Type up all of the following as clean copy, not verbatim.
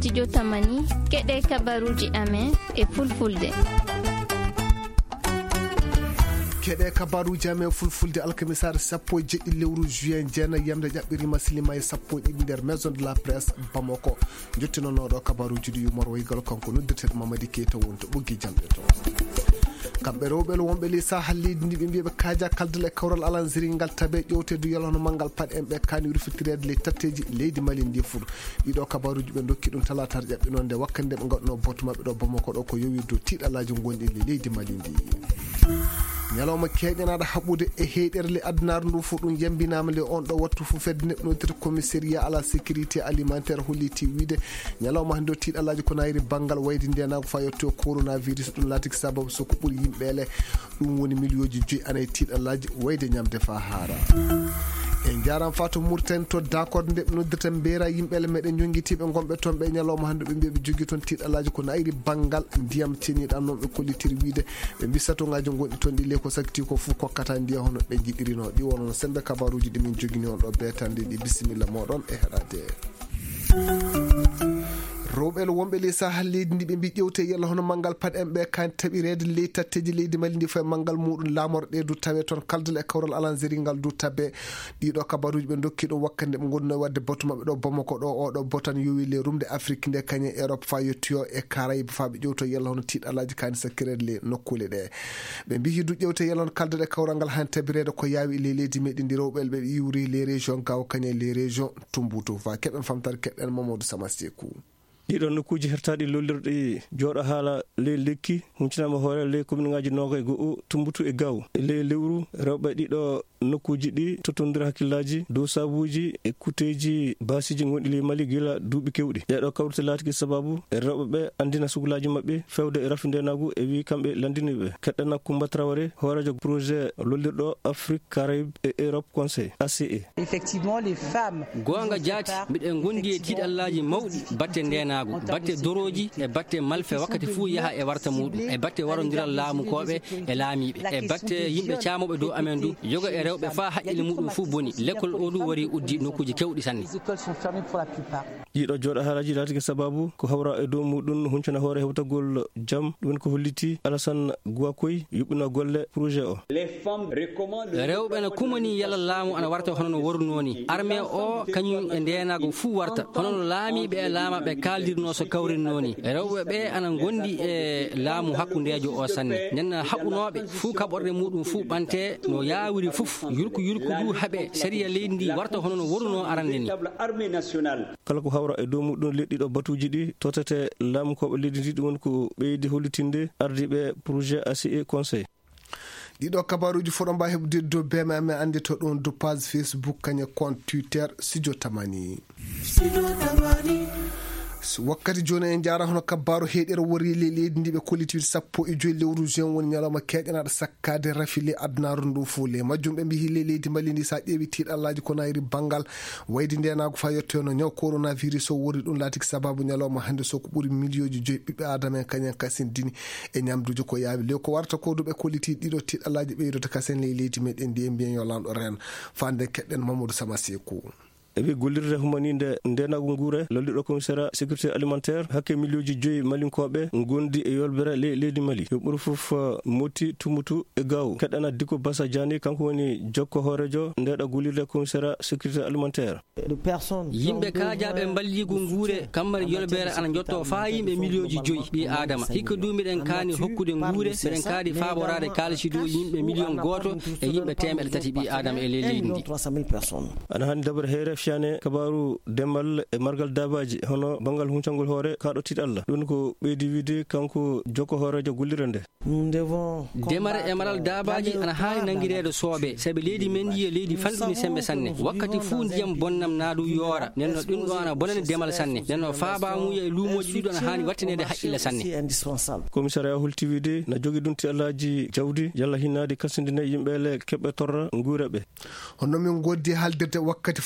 studio Tamani keɗe kabaruji amen e fulfulde. keɗe kabaruji amen fulfulde alkamisare 17 lewru juin jeena yamde ƴaɓɓirima silima e 11 nder maison de la presse Bamako jottinonoɗo kabaruji ɗi yumor waygal kanko noddirteɗo Mamadi Keita wonto ɓoggi jamɗe to kamɓe rewɓe wonɓe li sahal leydi ndi ɓe mbiyaɓe kaaja kaldal e kawral alanziri ngal tabe ƴewtedu yalono manggal paɗe en ɓe kani rufitirede ley tatteji leydi Mali ndi fuɗ ɗiɗo kabaruji ɓe dokki ɗum talatar ƴaɓɓi nde wakkande ɓe gadduno boto mabɓe ɗo Bamako ɗo ko yowi dow tiiɗalaji gonɗi le leydi Mali ndi ñalawma keƴanaɗo haɓude e heeɗerle addunaru ndu fu ɗum yambinama le on ɗo wattu fu fedde neɓnodir commissariat à la sécurité alimentaire holliti wiide ñalawma hande o tiiɗalaji ko nayri banggal wayde ndenago fa yetto coronavirus ɗum laatiki sababu soko ɓuuri yimɓele ɗum woni millioji 5 anayi tiiɗalaji wayde ñamde fa haara en jaram fatou Mourtane to d'accord nde ɓe noddirta beera yimɓele meɗen jonguitiɓe gonɓe toon ɓe ñalawma hande ɓe mbiya ɓe jogui toon tiiɗalaji ko nayri banggal ndiyam ceniɗam noon ɓe kollitiri wiide ɓe mbisatogaji gonɗi toon ɗi ko sakti ko fuu kokkata ndiya hono ɓe jiɗirino ɗi wonon sembe kabaruji ɗi min jogini on ɗo betande ɗi bisimilla moɗon e heɗade rewɓe wonɓe ley sahal leydi ndi ɓe mbi ƴewte yalla hono manggal paɗe en ɓe kan taɓirede ley tatteji leydi Mali ndi fo e manggal muɗum lamorɗe du tawe toon kaldal e kawral alanziri ngal du tabe ɗiɗo kabaruji ɓe dokki ɗum wakkande ɓe gonno wadde boto mabɓe ɗo Bamako ɗo oɗo botan yowi le rumde Afrique nde kañe Europe fa yettoyo e Caraïbe fa ɓe ƴewto yalla hono tiiɗalaji kani sakkirede le nokkule ɗe ɓe mbi hidu ƴewte yalla hono kaldal e kawral ngal hani tabirede ko yawi le leydi meɗen ndi rewɓe ɓe iwri les régions gaw kañe les régions Tumboutou fa keɓen famtare keɗɗen Mamadou Samastekou ɗiɗon nokkuji hertaɗi lollirɗi jooɗo haala ley lekki humcinama hoore ley commune ngaji Nogay Go'o Tumboutou e Gaw ley lewru rewɓe ɗiɗo nokkuji ɗi totodira hakkillaji dow sabuji e kuteji basiji gonɗi ley Mali gila duuɓi kewɗi ɗeɗo kawrite laatiki sababu e rewɓe ɓe andina sugulaji mabɓe fewde e rafindenagu e wi kamɓe landiniɓe keɗɗana Coumba Traoré hoorejo projet lollirɗo Afrique Caraïbe et Europe Conseil ACE. Effectivement les femmes gonga jaati mbiɗen gondi e tiiɗallaji mawɗi batte ndenagu batte doroji e batte malfe wakkati fuu yaha e warta muɗum e batte warodiral laamukoɓe e laamiɓe e batte yimɓe camoɓe dow amen du yoga e rewɓe fa haqqille muɗum fuu boni l'école o du wari uddi nokkuji kewɗi sanne ɗiɗo jooɗo haalaji laatiki sababu ko hawra e dow muɗum huncana hoore hewtagol jaam ɗum ko holliti Alassane Gouakoy yuɓɓina golle projet o rewɓe no kumani yalla laamu ana warta hono no warunoni armée o kañum e ndenago fuu warta hono no laamiɓe e laamaɓe kaldirno so kawrinnoni rewɓe ɓe ana gondi e laamu hakkundejo o sanne nden haɓunoɓe fuu kaɓorɗe muɗum fuu ɓante no yawiri foof yurku du haaɓe séria leydi ndi warta hono no waruno arande ni kala ko hawra e dow muɗum leɗɗiɗo batuji ɗi totete laamukoɓe leydi ndi ɗum woni ko ɓeydi hollitinde ardiɓe projet ACE conseil ɗiɗo kabaruji foɗo mbawi heɓde dow bema amen andi to ɗon do page Facebook kañe compte Twitter Studio Tamani wakkati joni en jara hono kabaru heeɗere wori leydi ndi ɓe kollitiɓe 15 lewru juin woni ñalawma keƴanaɗo sakkade rafile addunaru ndu fuu le majjum ɓe mbi hile leydi Mali ndi sa ƴeewi tiiɗallaji ko nayri banggal wayde ndenago fa yettoyo no ñaw coronavirus o wori ɗum laatiki sababu ñalawma hande soko ɓuuri millioji 5 ɓiɓɓe adama en kañen kasen dini e ñamduji ko yaawi le ko warta ko duɓe kolliti ɗiɗo tiiɗallaji ɓeydoto kasen ley leydi meɗen ndi e mbiyen yo lamɗo ren fande keɗɗen Mamadou Samasekou eɓe gollirde humaninde ndenago guure lolliɗo commissariat sécurité alimentaire hakke millioji 5 malinkoɓe gondi e yolbere leydi Mali yo ɓuuri foof Moti Tumboutou e Gaw keɗɗana Diko Bassa Diani kanko woni jokko hoorejo ndeɗo gollirde commissariat sécurité alimentaire yimɓe kaajaɓe balligo guure kammari yolbere ana jotto fa yimɓe millioji 5 ɓi adama hikka du miɗen kaani hokkude guure miɗen kaadi faborade kalisi dow yimɓe million goto e yimɓe 300 ɓi adama e leydi ndi ana hani dabar heere fiane kabaru demal e margal dabaji hono bangal huncangol hoore kaɗo tiiɗalla ɗum ko ɓeydi wiide kanko jokko hoorejo gollire nde demare e maral dabaji ana haani nangirede soobe sabi leydi men ndi e leydi fanɗini sembe sanne wakkati fuu ndiyam bonnam naadu yoora nden no ɗum ɗo ana bonani demal sanne nden no faabamuya e luumoji ɗiɗo ana haani wattinede haqqille sanne commissariat holti wiide na jogui ɗum tiiɗallaji jawdi yalla hinnade kasindine yimɓele keɓɓe torra guureɓe hono min goddi haldirde wakkati furno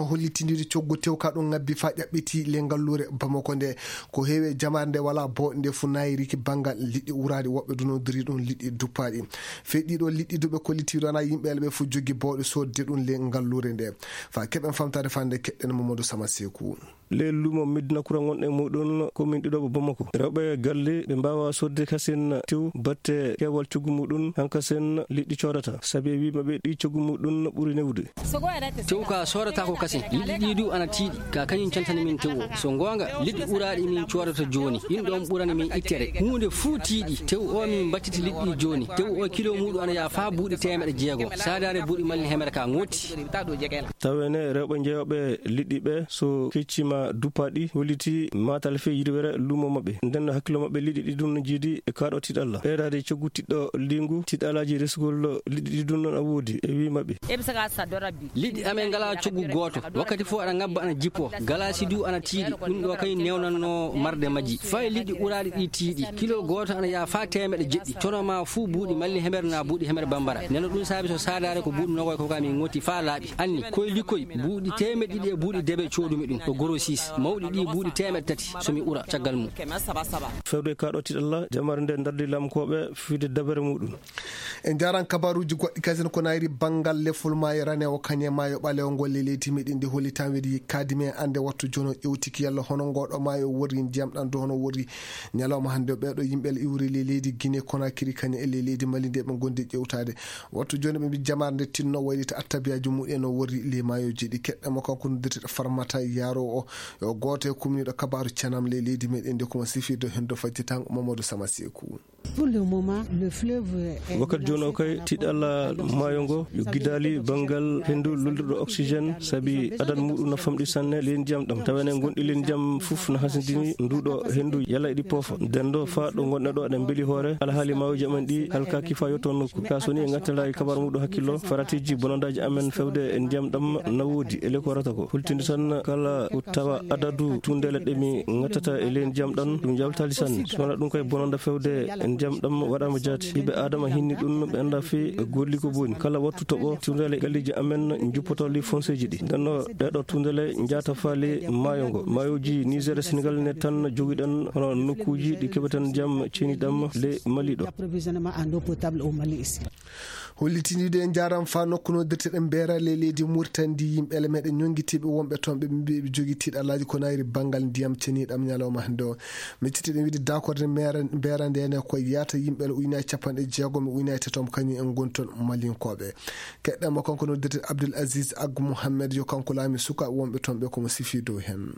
kan hollitindiri coggu tew ka ɗon ngabbi fa ƴaɓɓiti le ngallure Bamako nde ko heewe jamare nde wala bo nde fu nayiriki bangal liɗɗi wurade woɓɓe dunodiri ɗum liɗɗi duppaɗi feɗɗiɗo liɗɗi duɓe kollitiri ana yimɓele ɓe fu jogui bawɗe sodde ɗum le ngallure nde fa keɓen famtade fande keɗɗen Mamadou Sama Sekou le lumo Medina Kura gonɗe muɗum commune ɗiɗo Bamako rewɓe galle ɓe mbawa sodde kasen tew batte kewal coggu muɗum hankasen liɗɗi codata saabi e wimaɓe ɗi coggu muɗum ɓuuri newde tew ka sodata ko kasen liɗɗi ɗi du ana tiiɗi ka kañum cantani min tew o so gonga liɗɗi ɓuraɗi min codata joni ɗin ɗon ɓurani min ittere hunde fuu tiiɗi tew o min battiti liɗɗi joni tew o kilo muɗum ana ya fa buuɗi 160 sadare buuɗi malli hemere ka ngoti tawene rewɓe jeeyoɓe liɗɗi ɓe so keccima dupaɗi holliti matal fe yirwere lumo mabɓe nden hakkilo mabɓe liɗɗi ɗi ɗum no jiidi e kaɗo tiɗalla ɓeydade coggu tiɗɗo lingu tiɗalaji resgol liɗɗi ɗi ɗum non a woodi e wi mabɓe liɗɗi amen ngala coggu goto wakkati fof aɗa ngabba ana jippo galasi du ana tiiɗi ɗum ɗo kañum newnanno marde majji fay liɗɗi ɓuraɗi ɗi tiiɗi kilo goto ana ya fa 170 tono ma fuu buuɗi malli hemere na buuɗi hemere bambara neno ɗum saabi so sadare ko buuɗi nogoy ko kam min ngoti fa laaɓi anni koye likkoy buuɗi 100 e buuɗi deɓe coɗumi ɗum ko goro 6 mawɗi ɗi buuɗi 300 somi ɓura caggal mum fewde kaɗo tiɗalla jamare nde dardi lamkoɓe fiide dabere muɗum en jaran kabaruji goɗɗi kasen ko nayri bangal lefol mayo rane o kañe mayo ɓalewo ngol leydi meɗen ndi hollitawedi kadime ande wattu jono ƴewtiki yalla hono ngoɗo mayo wori ndiyam ɗan do hono wori ñalawma hande ɓeɗo yimɓe iwri leydi Guinée Conakry kañe e leydi Mali nde ɓe gondi ƴewtade wattu joni ɓe mbi jamare nde tinno waylita attabiyaji muɗum no wori le mayoji ɗi keɗɗamo kanko noddirteɗo Farmata Yaro o yo goto e kumniɗo kabaru canam le leydi meɗen nde komo sifirde hendo fajji tan Mamadou Sama Sekou wakkati joni o kay tiɗalla mayo ngo yo guidali banggal hendu loldirɗo oxygéne saabi adan muɗum no famɗi sanne len ndiyam ɗam tawene gonɗi len ndiyam foof no hasindini nduɗo hendu yala eɗi poofa nden ɗo fa ɗo gonɗa ɗo aɗen beeli hoore alhaali mawoji amen ɗi halka kifa yotto nokku ka soni e gattala e kabaru muɗum hakkillo faratiji bonandaji amen fewde e ndiyam ɗam na woodi ele ko warata ko hultinde tan kala ko tawa adadu tundele ɗemi gattata e len ndiyam ɗam ɗum jawtali sanne sowona ɗum koye bonanda fewde e ndiyam ɗam waɗama jaati ɓiɓɓe adama hinni ɗum ɓe anda fe golli ko boni kala wattu toɓo tundele galliji amen juppoto li fonceji ɗi ndenno ɗeɗo tundele jata faali mayo ngo mayoji Niger Sénégal ne tan joguiɗen hono nokkuji ɗi keɓeten ndiyam ceniɗam le Mali ɗo hollitinide en jaram fa nokku noddirteɗen beerale leydi Mauritanie ndi yimɓele meɗen ñonguitiɓe wonɓe toon ɓe mbi ɓe jogui tiɗalaji ko nayri bangal ndiyam ceniɗam ñalawma hande o meccitiɗen wiide dakorde beerande ene ko yata yimɓele ujunnaji 60 ujunnaji 3 kañum en gonton malinkoɓe keɗɗamo kanko noddirte Abdoul Aziz Agou Mohamed yo kanko laami sukaɓe wonɓe toon ɓe komo sifi dow hen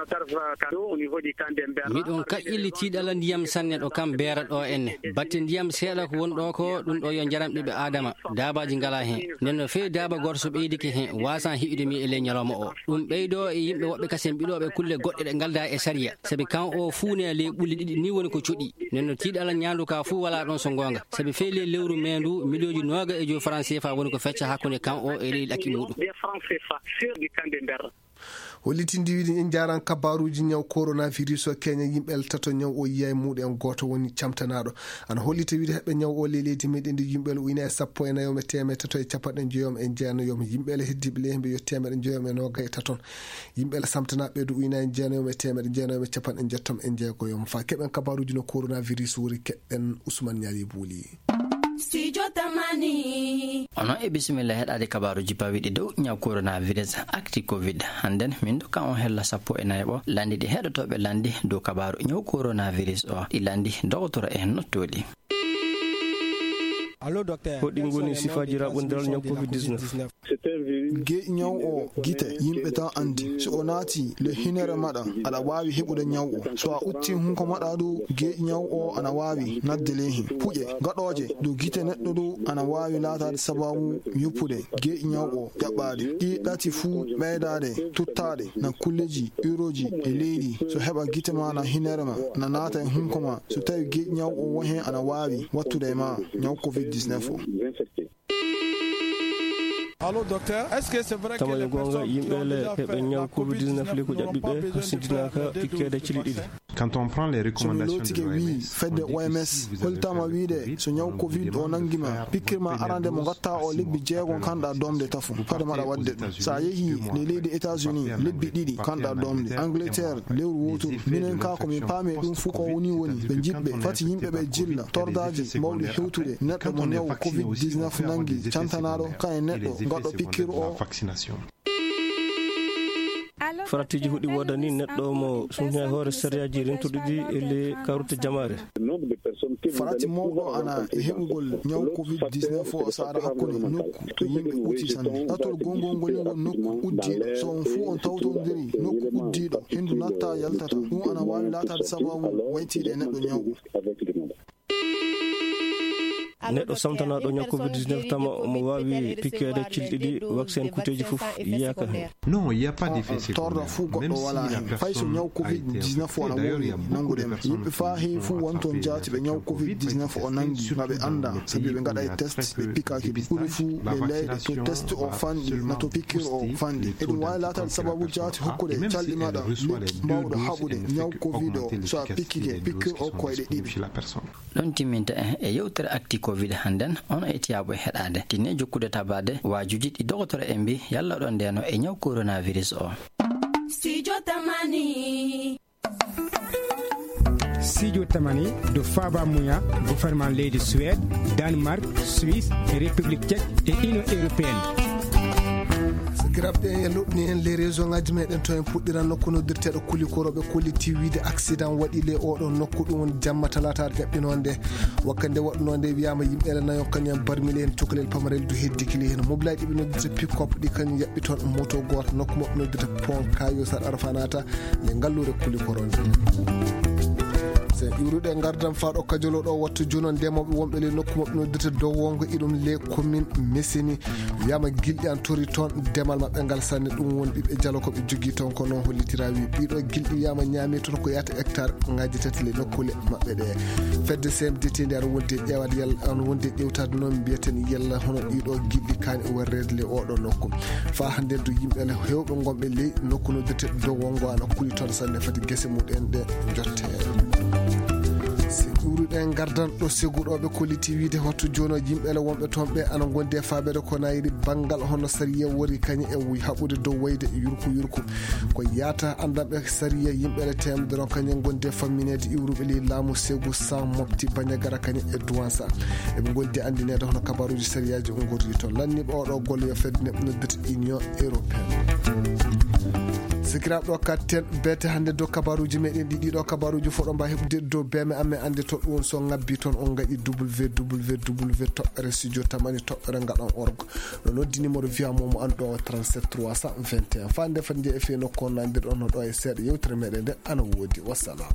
miɗon kaƴƴilli tiiɗala ndiyam sanne ɗo kam beera ɗo enne batte ndiyam seeɗa ko wonɗo ko ɗum ɗo yo jaram ɓiɓɓe adama dabaji ngala hen nden no fewi daba goto so ɓeydike hen wasan hiɓide mi e ley ñalawma o ɗum ɓeydo e yimɓe woɓɓe kasen ɓiɗoɓe kulle goɗɗe ɗe galda e sariya saabi kan o fuune ley ɓulli ɗiɗi ni woni ko coɗɗi nden no tiiɗala ñandu ka fuu wala ɗon so gonga saabi fewi ley lewru mendu million ji 20 francs CFA woni ko fecca hakkude kan o e ley ɗakki muɗum hollitindi wiide en jaran kabaruji ñaw coronavirus o keña yimɓe tato ñaw o yiya e muɗum goto woni camtanaɗo ana hollita wiide heɓe ñaw o le leydi meɗen ndi yimɓele ujuna e 14 temed tato e capanɗe jeeyom e jeenayom yimɓele heddiɓe le hemɓe yo temeɗe jeeyom e nogay taton yimɓele samtanaɓe do ujuna e jeenayom e temeɗe jeenayom e capanɗe jettom e jeegoyom fa keɓen kabaruji no coronavirus wori keɓɓen Ousmane Niali Bouli studio tamani ono e bisimilla heɗade kabaruji pawiɗi dow ñaw coronavirus acti covid handen min doka on hella 14 landi ɗi heɗotoɓe landi dow kabaru ñaw coronavirus o ɗi landi docteur e nottoɗi hoɗi ngoni sifaji raɓodiral ñaw covid-19 ge ñaw o gite yimɓe tan andi so o naati le hinere maɗa aɗa wawi heɓude ñaw o so a utti hunko maɗa ɗo ge ñaw o ana wawi nadde lehi puƴe gaɗoje dow gite neɗɗo ɗo ana wawi latade sababu yoppude ge ñaw o ƴaɓɓade ɗi ɗati fuu ɓeydade tuttade na kulleji uroji e leydi so heɓa gite ma na hinere ma na naata e hunko ma so tawi ge ñaw o woni hen ana wawi wattude ma ñaw covid-19 o tama yo gonga yimɓele heɓe ñaw covid-19 le ko ƴaɓɓiɓe hasindinaka pikkede cili ɗiɗi. Quand on prend les recommandations de l'OMS, fedde OMS holtama wiide so ñaw covid o nangima pikkirma arande mo gatta o lebbi jeegon kanɗa domde tafu kade maɗa wadde ɗum. Sa yeehi le leydi États-Unis lebbi ɗiɗi kanɗa domde, Angleterre lewru wotoru. Minen ka komin paami ɗum fuu ko woni ɓe jiɓɓe fati yimɓe ɓe jilla tordaji mawɗi hewtude neɗɗo mo ñaw covid-19 nangi cantanaɗo kaye neɗɗo gaɗɗo pikkiru o. faratiji huɗi wodani neɗɗo mo sumna hoore sériyaji rentuɗi ɗi e le karute jamare. farati mawɗo ana e heɓugol ñaw covid-19 o saara hakkude nokku to yimɓe ɓuuti sanne. ɗatol gongol ngolingol nokku uddiɗo so on fuu on tawtodiri nokku uddiɗo hendu natta yaltata ɗum ana wawi latade sababu waytiɗe neɗɗo ñawɗo. neɗɗo samtanaɗo ñaw covid-19 tama omo wawi pikkede cilɗiɗi vaccin kuteji fof yiyaka hen. Non, il y a pas d'effet torda fuu goɗɗo wala hen fay so ñaw covid-19 ona wowi nangudema yimɓe fa heewi fuu wonton jaati ɓe ñaw covid-19 o nangi ma ɓe anda sabi ɓe gaɗa e test ɓe pikkaki ɓuri fuu ɓe leyɗe to test o fanɗi na to pikkir o fanɗi e ɗum wawi latade sababu jaati hokkude calɗi maɗa lekki mbawɗo haɓude ñaw covid o so a pikkike pikkir o koyɗe ɗiɗi. ɗon timminta e yewtere acti covid hannden on etiyabo heɗade tinne jokkude tabade wajuji ɗi dogotoro en mbi yalla ɗon ndeno e ñaw coronavirus o. Studio Tamani de Faba Mouya, gouvernement leydi Suède, Danemark, Suisse, République tchèque et Union européenne. grabɓe e loɗni en les région ngaji meɗen to en puɗɗiran nokku noddirteɗo kulikoroɓe kolliti wiide accident waɗi le oɗon nokku ɗum woni jamma talatare jaɓɓinonde wakkande waɗunode wiyama yimɓeɗe nayo kañum barmili hen cukalel pamarel du heddikili hen mobilaji ɗi noddirta pick-up ɗi kañum jaɓɓi toon moto goto nokku moɓe noddirta pont kayo sar arfanata le ngallure kulikorode iwruɗe gardan faɗo kajolo ɗo wattu jonon ndemoɓe wonɓe le nokku maɓɓe noddirta dow wongo iɗum le commune Messini wiyama gilɗi an tori toon ndemal maɓɓe ngal sanne ɗum woni ɓiɓɓe dialo koɓe jogui toon ko noon hollitira wi ɓiɗo gilɗi wiyama ñaami toon ko yata hectare ngaji tati le nokkule maɓɓe ɗe fedde CMDT nde aɗa wonde ƴewat yalla an wonde ƴewtade noon mbiyeten yalla hono ɗiɗo gilɗi kani warrede le oɗo nokku fa hande du yimɓe le hewɓe gonɓe ley nokku noddirte dow wongo ana kuli toon sanne fati guese muɗen ɗe jotte uruɗen gardan ɗo seguɗoɓe kolliti wiide wattu jono yimɓele wonɓe toon ɓe ana gonde faɓede ko nayiri banggal hono sariya wori kañum e haɓude dow wayde yurku ko yata andanɓe sariya yimɓele temde ron kañum gonde famminede iwruɓe li laamu segu sans mofti bañagara kañum e duwansa eɓe goldi andinede hono kabaruji sariyaji gurri toon lanniɓe oɗo golle yo fedde neɓe noddata Union européenne sikiraɓe ɗo katten bete hande dow kabaruji meɗen ɗiɗo kabaruji foɗo mba heɓde dow beme amen ande to ɗum so ngabbi toon on gaɗi www toɓɓere studio tamani toɓɓere ngaɗon orgo no noddi numéro wiya momo anɗo 37 321 fa nde fati nde e fe nokku on nandir ɗon ɗo e seeɗa yewtere meɗen nde ana woodi wassalam.